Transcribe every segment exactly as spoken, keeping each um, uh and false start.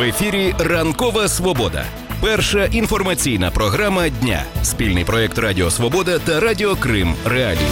ефірі «Ранкова Свобода». Перша інформаційна програма дня. Спільний проєкт Радіо Свобода та Радіо Крим Реалії.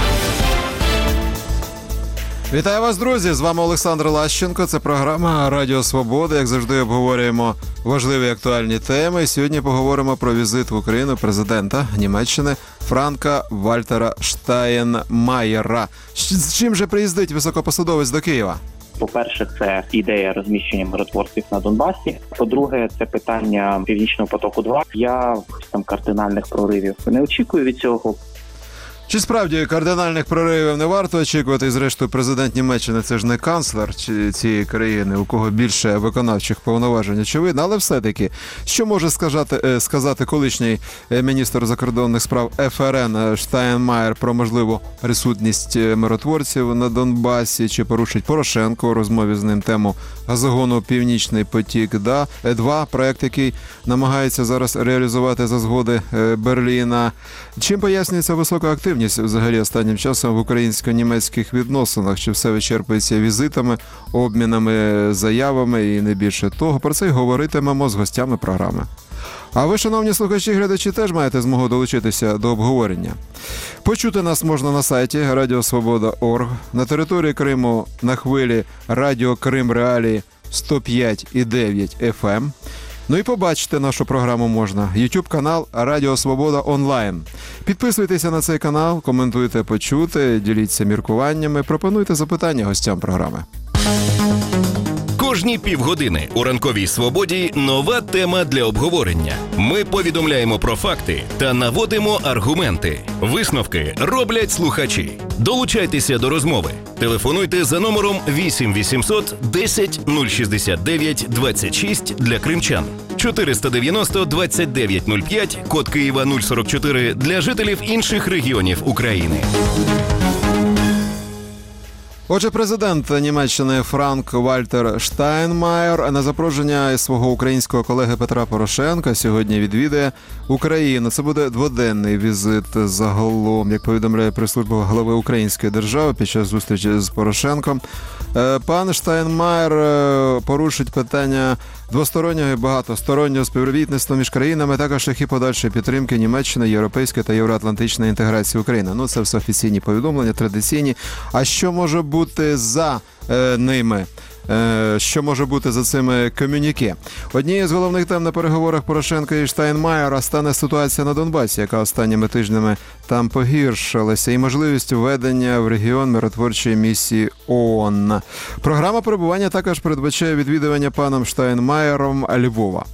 Вітаю вас, друзі! З вами Олександр Лащенко. Це програма Радіо Свобода. Як завжди, обговорюємо важливі актуальні теми. Сьогодні поговоримо про візит в Україну президента Німеччини Франка-Вальтера Штайнмаєра. З чим же приїздить високопосадовець до Києва? По-перше, це ідея розміщення миротворців на Донбасі. По-друге, це питання Північного потоку-два. Я там кардинальних проривів не очікую від цього. Чи справді кардинальних проривів не варто очікувати? І зрештою, президент Німеччини – це ж не канцлер цієї країни, у кого більше виконавчих повноважень, очевидно. Але все-таки, що може сказати, сказати колишній міністр закордонних справ еф ер ен Штайнмаєр про можливу присутність миротворців на Донбасі? Чи порушить Порошенко у розмові з ним тему газогону «Північний потік-два», проект, який намагається зараз реалізувати за згоди Берліна? Чим пояснюється висока активність взагалі останнім часом в українсько-німецьких відносинах? Чи все вичерпується візитами, обмінами, заявами і не більше того? Про це й говоритимемо з гостями програми. А ви, шановні слухачі і глядачі, теж маєте змогу долучитися до обговорення. Почути нас можна на сайті радіо свобода крапка орг, на території Криму на хвилі Радіо Крим Реалії сто п'ять і дев'ять еф ем. Ну і побачити нашу програму можна. Ютуб-канал Радіо Свобода онлайн. Підписуйтеся на цей канал, коментуйте почуте, діліться міркуваннями, пропонуйте запитання гостям програми. Кожні півгодини у «Ранковій Свободі» нова тема для обговорення. Ми повідомляємо про факти та наводимо аргументи. Висновки роблять слухачі. Долучайтеся до розмови. Телефонуйте за номером вісім вісімсот десять нуль шістдесят дев'ять двадцять шість для кримчан, чотириста дев'яносто двадцять дев'ять нуль п'ять, код Києва нуль сорок чотири для жителів інших регіонів України. Отже, президент Німеччини Франк-Вальтер Штайнмаєр на запрошення свого українського колеги Петра Порошенка сьогодні відвідає Україну. Це буде дводенний візит загалом, як повідомляє прес-служба глави української держави під час зустрічі з Порошенком. Пан Штайнмаєр порушить питання двостороннього і багатостороннього співробітництва між країнами, також шляхи подальшої підтримки Німеччини, європейської та євроатлантичної інтеграції України. Ну, це все офіційні повідомлення, традиційні. А що може бути за е, ними? Е, що може бути за цими комюніке? Однією з головних тем на переговорах Порошенка і Штайнмаєра стане ситуація на Донбасі, яка останніми тижнями там погіршилася, і можливість введення в регіон миротворчої місії ООН. Програма перебування також передбачає відвідування паном Штайнмаєром Львова.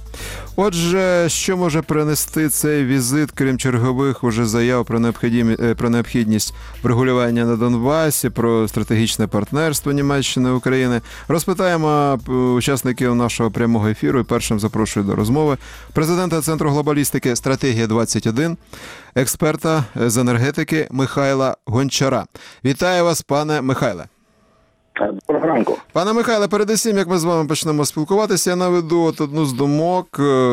Отже, що може принести цей візит, крім чергових уже заяв про необхідність, про необхідність врегулювання на Донбасі, про стратегічне партнерство Німеччини і України? Розпитаємо учасників нашого прямого ефіру і першим запрошую до розмови президента Центру глобалістики «Стратегія двадцять один», експерта з енергетики Михайла Гончара. Вітаю вас, пане Михайле. Доброго ранку. Пане Михайле, передусім, як ми з вами почнемо спілкуватися, я наведу от одну з думок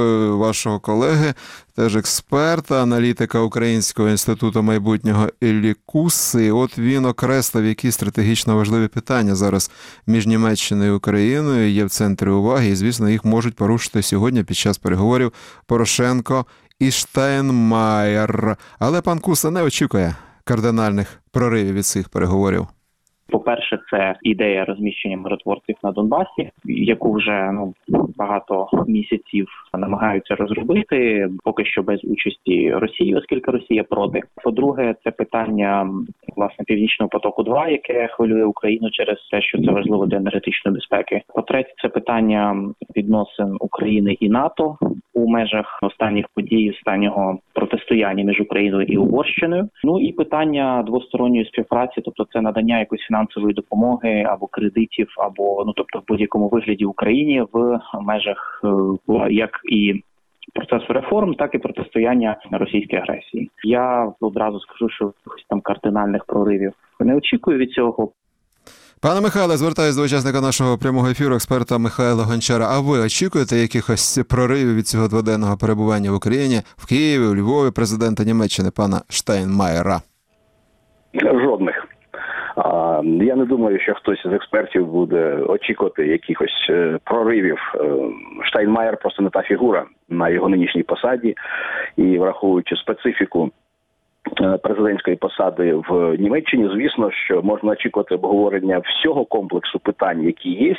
вашого колеги, теж експерта, аналітика Українського інституту майбутнього Іллі Куси. От він окреслив, які стратегічно важливі питання зараз між Німеччиною і Україною є в центрі уваги, і, звісно, їх можуть порушити сьогодні під час переговорів Порошенко і Штайнмаєр. Але пан Куса не очікує кардинальних проривів від цих переговорів. По-перше, це ідея розміщення миротворців на Донбасі, яку вже ну багато місяців намагаються розробити, поки що без участі Росії, оскільки Росія проти. По-друге, це питання, власне, Північного потоку-два, яке хвилює Україну через те, що це важливо для енергетичної безпеки. По-третє, це питання відносин України і НАТО у межах останніх подій, останнього протистояння між Україною і Угорщиною. Ну і питання двосторонньої співпраці, тобто це надання якоїсь фінансової допомоги або кредитів, або ну тобто в будь-якому вигляді Україні в межах як і процесу реформ, так і протистояння російській агресії. Я одразу скажу, що якихось там кардинальних проривів не очікую від цього. Пане Михайле, звертаюся до учасника нашого прямого ефіру, експерта Михайла Гончара. А ви очікуєте якихось проривів від цього дводенного перебування в Україні, в Києві, у Львові, президента Німеччини пана Штайнмаєра? Жодних. Я не думаю, що хтось з експертів буде очікувати якихось проривів. Штайнмаєр просто не та фігура на його нинішній посаді, і враховуючи специфіку президентської посади в Німеччині, звісно, що можна очікувати обговорення всього комплексу питань, які є,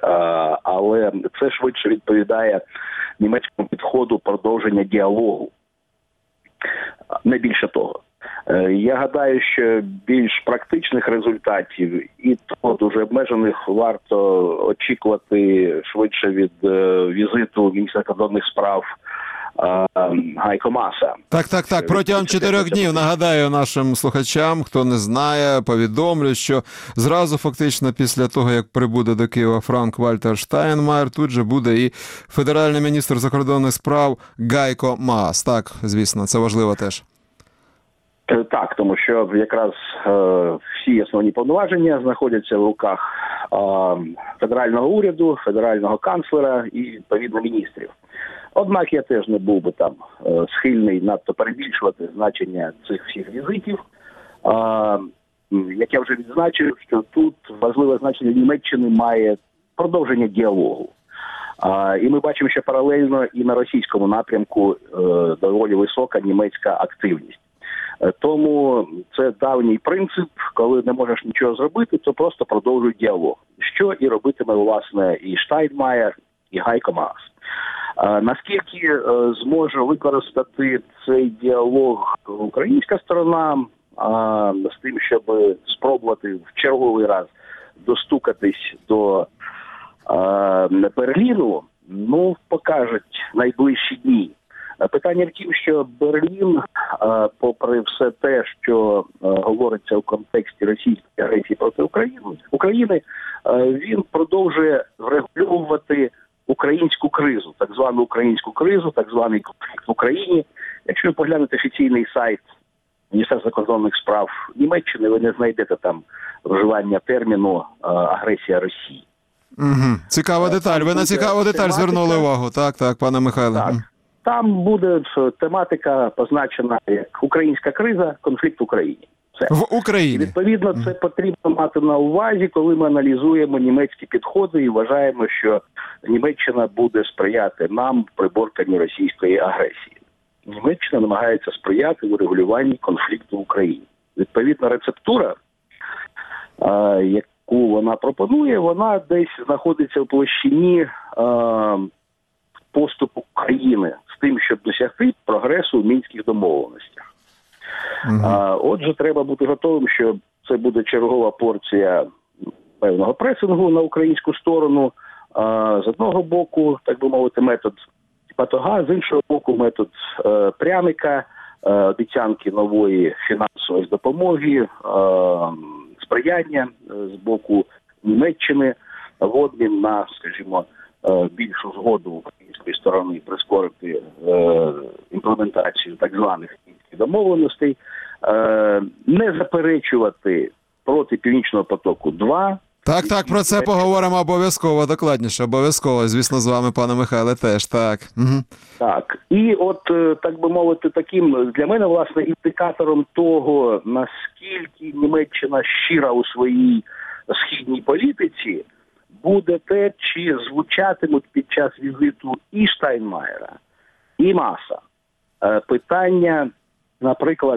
але це швидше відповідає німецькому підходу продовження діалогу. Не більше того. Я гадаю, що більш практичних результатів і то дуже обмежених варто очікувати швидше від візиту міністра закордонних справ Гайко Мааса. Так, так, так. Протягом чотирьох днів, нагадаю нашим слухачам, хто не знає, повідомлю, що зразу фактично після того, як прибуде до Києва Франк-Вальтер Штайнмаєр, тут же буде і федеральний міністр закордонних справ Гайко Маас. Так, звісно, це важливо теж. Так, тому що якраз е, всі основні повноваження знаходяться в руках е, федерального уряду, федерального канцлера і, відповідно, міністрів. Однак я теж не був би там е, схильний надто перебільшувати значення цих всіх візитів. Е, як я вже відзначив, що тут важливе значення Німеччини має продовження діалогу. Е, і ми бачимо, що паралельно і на російському напрямку е, доволі висока німецька активність. Тому це давній принцип, коли не можеш нічого зробити, то просто продовжуй діалог. Що і робитиме, власне, і Штайнмаєр, і Гайко Маас. Наскільки зможе використати цей діалог українська сторона з тим, щоб спробувати в черговий раз достукатись до Берліну, ну, покажуть найближчі дні. Питання в тім, що Берлін, попри все те, що говориться у контексті російської агресії проти України, України, він продовжує врегульовувати українську кризу, так звану українську кризу, так званий конфлікт в Україні. Якщо ви поглянете офіційний сайт Міністерства закордонних справ Німеччини, ви не знайдете там вживання терміну «агресія Росії». Угу. Цікава деталь. Ви на цікаву деталь звернули увагу. Так, так, пане Михайле. Так. Там буде тематика позначена як українська криза, конфлікт в Україні. Все. В Україні. І, відповідно, це потрібно мати на увазі, коли ми аналізуємо німецькі підходи і вважаємо, що Німеччина буде сприяти нам в приборканні російської агресії. Німеччина намагається сприяти врегулюванні конфлікту в Україні. Відповідна рецептура, яку вона пропонує, вона десь знаходиться в площині поступу країни з тим, щоб досягти прогресу в мінських домовленостях. Uh-huh. А, отже, треба бути готовим, що це буде чергова порція певного пресингу на українську сторону. А, з одного боку, так би мовити, метод батога, з іншого боку, метод е, пряника, е, обіцянки нової фінансової допомоги, е, сприяння е, з боку Німеччини в обмін на, скажімо, більшу згоду української сторони прискорити е, імплементацію так званих мінських домовленостей, е, не заперечувати проти Північного потоку-два. Так, так, про це поговоримо обов'язково, докладніше, обов'язково, звісно, з вами, пане Михайле, теж, так. Угу. Так, і от, так би мовити, таким, для мене, власне, індикатором того, наскільки Німеччина щира у своїй східній політиці, буде те, чи звучатимуть під час візиту і Штайнмаєра, і Мааса питання, наприклад,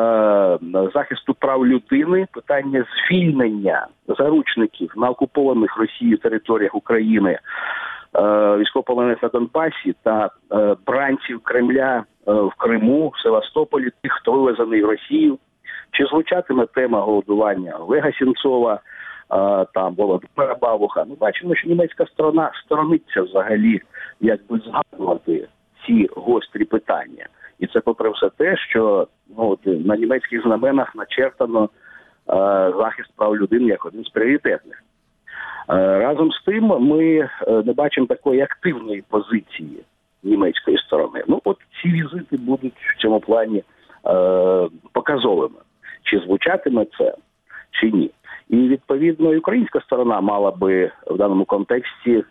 захисту прав людини, питання звільнення заручників на окупованих Росією територіях України, військовополонених на Донбасі та бранців Кремля в Криму, в Севастополі, тих, хто вивезений в Росію. Чи звучатиме тема голодування Олега Сенцова, там Володимира Бабуха? Ми бачимо, що німецька сторона сторониться взагалі якби згадувати ці гострі питання. І це попри все те, що ну, от, на німецьких знаменах начертано е, захист прав людини як один з пріоритетних. Е, разом з тим ми е, не бачимо такої активної позиції німецької сторони. Ну от ці візити будуть в цьому плані е, показовими. Чи звучатиме це, чи ні. І відповідно і українська сторона мала би в даному контексті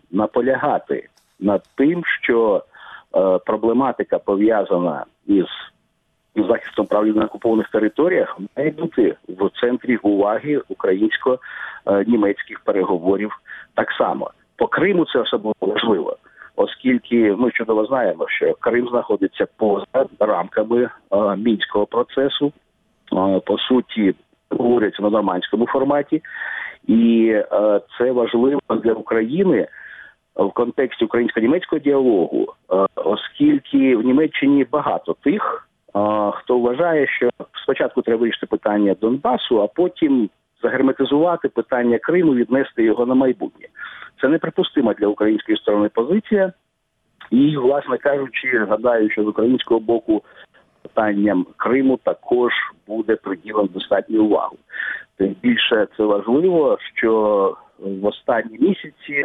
наполягати над тим, що е, проблематика пов'язана із захистом прав людини на окупованих територіях має бути в центрі уваги українсько-німецьких переговорів так само. По Криму це особливо важливо, оскільки ми чудово знаємо, що Крим знаходиться поза рамками е, Мінського процесу, е, по суті, говориться на нормандському форматі, і е, це важливо для України в контексті українсько-німецького діалогу, е, оскільки в Німеччині багато тих, хто вважає, що спочатку треба вирішити питання Донбасу, а потім загерметизувати питання Криму, віднести його на майбутнє. Це неприпустима для української сторони позиція. І, власне кажучи, гадаю, що з українського боку питанням Криму також буде приділено достатньо увагу. Тим більше це важливо, що в останні місяці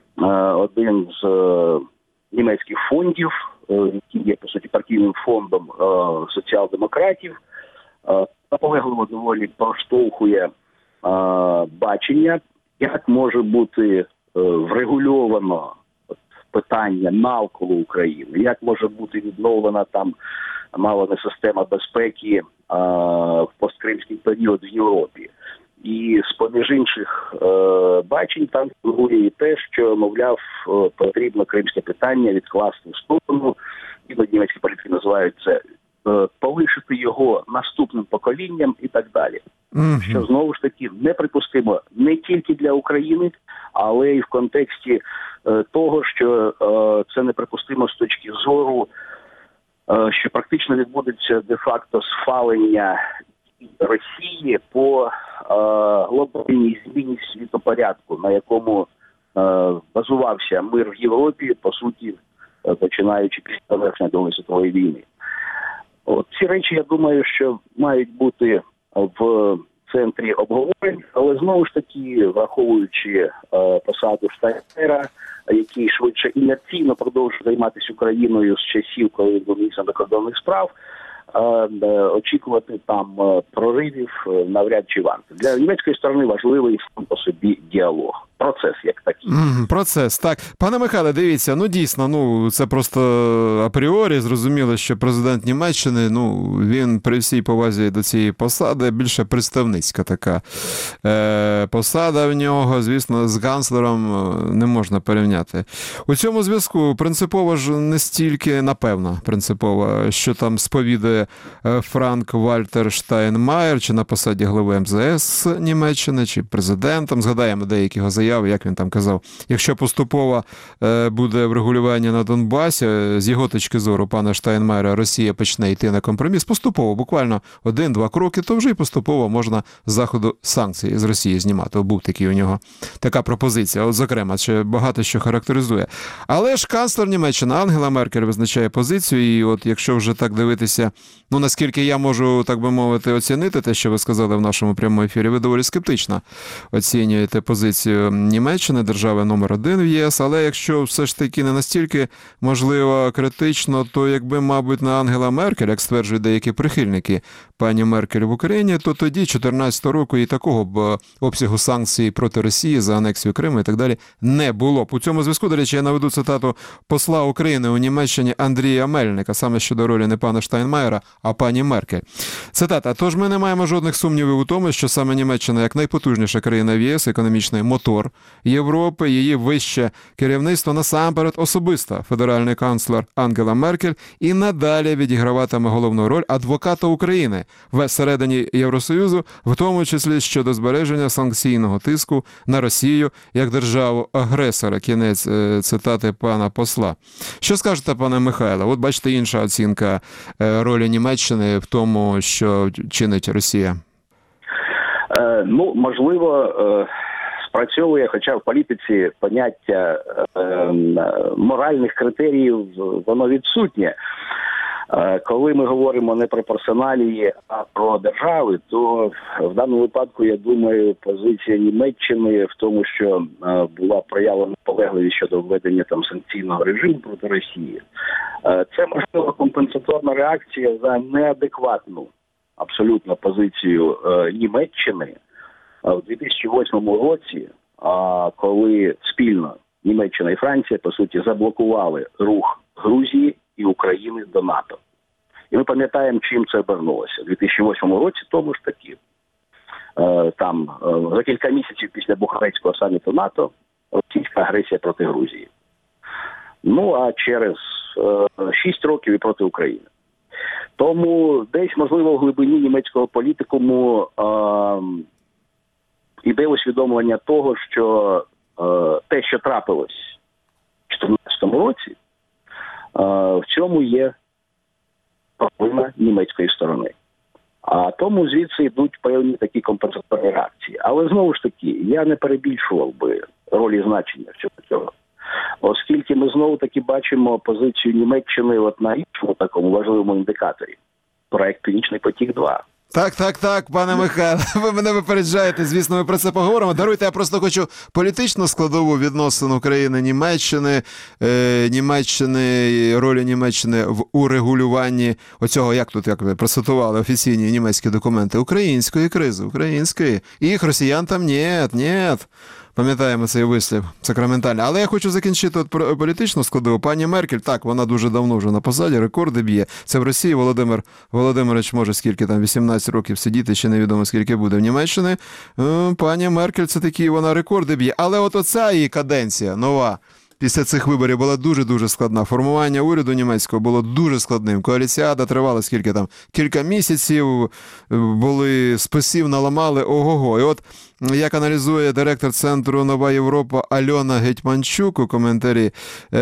один з німецьких фондів, який є, по суті, партійним фондом е, соціал-демократів, е, наполегливо доволі проштовхує е, бачення, як може бути е, врегульовано питання навколо України, як може бути відновлена там мало не система безпеки е, в посткримський період в Європі. І з-поміж інших е, бачень там фігурує і те, що, мовляв, е, потрібно кримське питання відкласти в сторону, і німецькі політики називають це, е, полишити його наступним поколінням і так далі. Mm-hmm. Що, знову ж таки, неприпустимо не тільки для України, але й в контексті е, того, що е, це неприпустимо з точки зору, е, що практично відбудеться де-факто сфалення Росії по е, глобальній зміні світопорядку, на якому е, базувався мир в Європі, по суті, е, починаючи після завершення Другої світової війни. От ці речі, я думаю, що мають бути в центрі обговорень, але знову ж таки, враховуючи е, посаду Штайнмайєра, який швидше інерційно продовжує займатися Україною з часів, коли він був міністром закордонних справ, очікувати там проривів навряд чи варто. Для німецької сторони важливий сам по собі діалог. Процес як такий. Mm, процес, так. Пане Михайле, дивіться, ну дійсно, ну це просто апріорі зрозуміло, що президент Німеччини, ну він при всій повазі до цієї посади більше представницька така е, посада в нього, звісно, з канцлером не можна порівняти. У цьому зв'язку принципово ж не стільки, напевно, принципово, що там сповідує Франк-Вальтер Штайнмайєр, чи на посаді глави ем зе ес Німеччини, чи президентом. Згадаємо деякі його заяви, як він там казав, якщо поступово буде врегулювання на Донбасі, з його точки зору, пана Штайнмайєра, Росія почне йти на компроміс, поступово, буквально один-два кроки, то вже і поступово можна з заходу санкції з Росії знімати. Був такий у нього така пропозиція, от зокрема, що багато що характеризує. Але ж канцлер Німеччини Ангела Меркель визначає позицію, і от якщо вже так дивитися, ну наскільки я можу, так би мовити, оцінити те, що ви сказали в нашому прямому ефірі, ви доволі скептично оцінюєте позицію Німеччини, держави номер один в ЄС, але якщо все ж таки не настільки, можливо, критично, то якби, мабуть, на Ангела Меркель, як стверджують деякі прихильники пані Меркель в Україні, то тоді, чотирнадцятого року, і такого б обсягу санкцій проти Росії за анексію Криму і так далі не було. У цьому зв'язку, до речі, я наведу цитату посла України у Німеччині Андрія Мельника, саме щодо ролі не пана Штайнмайєра, а пані Меркель. Цитата: «Тож ми не маємо жодних сумнівів у тому, що саме Німеччина, як найпотужніша країна в ЄС, економічний мотор Європи, її вище керівництво, насамперед особисто федеральний канцлер Ангела Меркель і надалі відіграватиме головну роль адвоката України всередині Євросоюзу, в тому числі щодо збереження санкційного тиску на Росію як державу-агресора». Кінець цитати пана посла. Що скажете, пане Михайло? От бачите, інша оцінка ролі Німеччини в тому, що чинить Росія. Е, ну, можливо, е, спрацьовує, хоча в політиці поняття е, моральних критеріїв, воно відсутнє. Е, коли ми говоримо не про персоналії, а про держави, то в даному випадку, я думаю, позиція Німеччини в тому, що е, була проявлена наполегливість щодо введення там санкційного режиму проти Росії, е, це, можливо, компенсаторна реакція за неадекватну абсолютно позицію е, Німеччини в дві тисячі восьмому році, а, коли спільно Німеччина і Франція, по суті, заблокували рух Грузії і України до НАТО. І ми пам'ятаємо, чим це обернулося. У дві тисячі восьмому році тому ж таки, там, за кілька місяців після Бухарестського саміту НАТО, російська агресія проти Грузії. Ну, а через шість років і проти України. Тому десь, можливо, в глибині німецького політикуму е, іде усвідомлення того, що е, те, що трапилось у дві тисячі чотирнадцятому році, е, в цьому є провина німецької сторони. А тому звідси йдуть певні такі компенсаторні реакції. Але знову ж таки, я не перебільшував би ролі і значення всього цього. Оскільки ми знову-таки бачимо позицію Німеччини от на іншому такому важливому індикаторі. Проект «Північний потік-два». Так, так, так, пане Михайле, ви мене випереджаєте, звісно, ми про це поговоримо. Даруйте, я просто хочу політичну складову відносин України-Німеччини, е, Німеччини, ролі Німеччини в урегулюванні оцього, як тут, як ви процитували офіційні німецькі документи, української кризи, української. І їх росіян там нет, нет. Пам'ятаємо цей вислів сакраментальний. Але я хочу закінчити от про політичну складову. Пані Меркель, так, вона дуже давно вже на посаді, рекорди б'є. Це в Росії Володимир Володимирович може скільки там, вісімнадцять років сидіти, ще невідомо скільки буде в Німеччині. Пані Меркель, це такі, вона рекорди б'є. Але от оця її каденція нова, після цих виборів була дуже-дуже складна. Формування уряду німецького було дуже складним. Коаліціада тривала скільки там? Кілька місяців, були списів, наламали, ого-го. І от, як аналізує директор Центру «Нова Європа» Альона Гетьманчук у коментарі,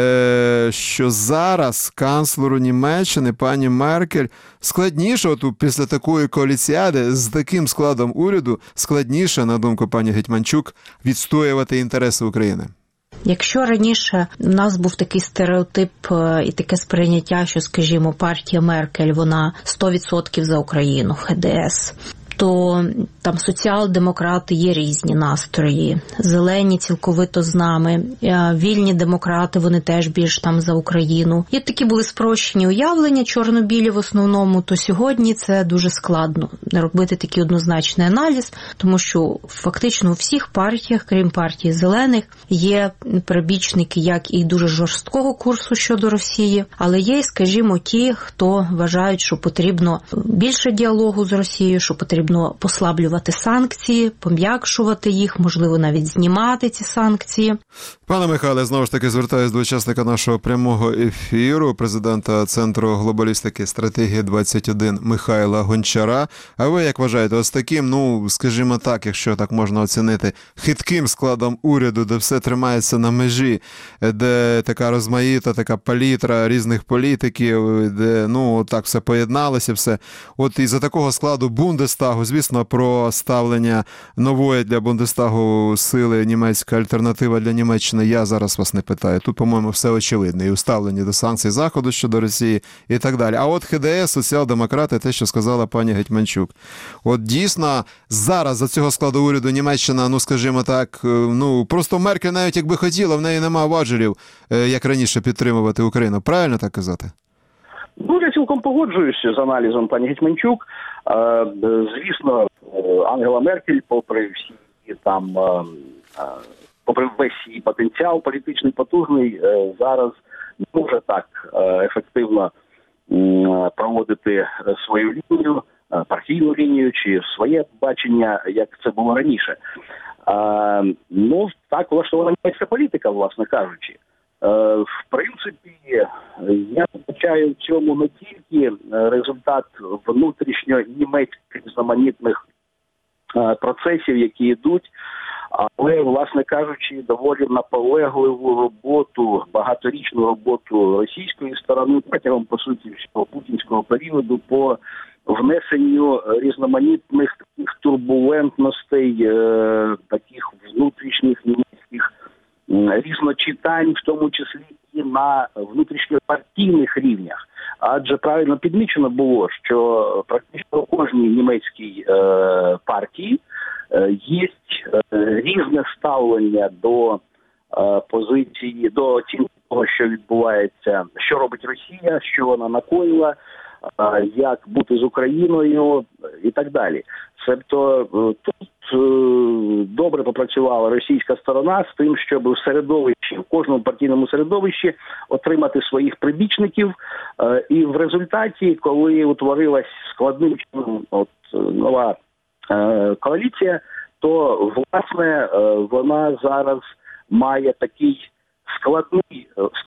що зараз канцлеру Німеччини, пані Меркель, складніше, от після такої коаліціади, з таким складом уряду, складніше, на думку пані Гетьманчук, відстоювати інтереси України. Якщо раніше в нас був такий стереотип і таке сприйняття, що, скажімо, партія Меркель, вона сто відсотків за Україну, ха де ес, то там соціал-демократи є різні настрої, зелені цілковито з нами, вільні демократи, вони теж більш там за Україну. І такі були спрощені уявлення, чорно-білі в основному, то сьогодні це дуже складно робити такий однозначний аналіз, тому що фактично у всіх партіях, крім партії зелених, є прибічники як і дуже жорсткого курсу щодо Росії, але є, скажімо, ті, хто вважають, що потрібно більше діалогу з Росією, що потрібно послаблювати санкції, пом'якшувати їх, можливо, навіть знімати ці санкції. Пане Михайле, знову ж таки звертаюся до учасника нашого прямого ефіру, президента Центру глобалістики «Стратегія двадцять один» Михайла Гончара. А ви як вважаєте, ось таким, ну, скажімо так, якщо так можна оцінити, хитким складом уряду, де все тримається на межі, де така розмаїта, така палітра різних політиків, де, ну, так все поєдналося, все. От із-за такого складу Бундестагу, звісно, про ставлення нової для Бундестагу сили німецька альтернатива для Німеччини, я зараз вас не питаю. Тут, по-моєму, все очевидно. І уставлення до санкцій Заходу щодо Росії і так далі. А от ха де ес, соціал-демократи, те, що сказала пані Гетьманчук. От дійсно, зараз за цього складу уряду Німеччина, ну, скажімо так, ну, просто Меркель навіть якби хотіла, в неї немає важелів, як раніше, підтримувати Україну. Правильно так казати? Ну, я цілком погоджуюся з аналізом пані Гетьманчук. Звісно, Ангела Меркель, попри всі там, попри весь її потенціал політичний потужний, зараз не може так ефективно проводити свою лінію, партійну лінію чи своє бачення, як це було раніше. Ну, так влаштована німецька політика, власне кажучи. В принципі, я бачаю в цьому не тільки результат внутрішньо німецьких різноманітних процесів, які йдуть, але, власне кажучи, доволі наполегливу роботу, багаторічну роботу російської сторони протягом, по суті, всього путінського періоду по внесенню різноманітних таких турбулентностей, таких внутрішніх німецьких різночитань, в тому числі і на внутрішньопартійних рівнях. Адже правильно підмічено було, що практично у кожній німецькій е, партії е, є е, різне ставлення до е, позиції, до оцінки того, що відбувається, що робить Росія, що вона накоїла, е, як бути з Україною і так далі. Тобто тут е, добре попрацювала російська сторона з тим, щоб в середовищі, в кожному партійному середовищі отримати своїх прибічників. Е, і в результаті, коли утворилась складним чином от, нова е, коаліція, то, власне, е, вона зараз має такий складний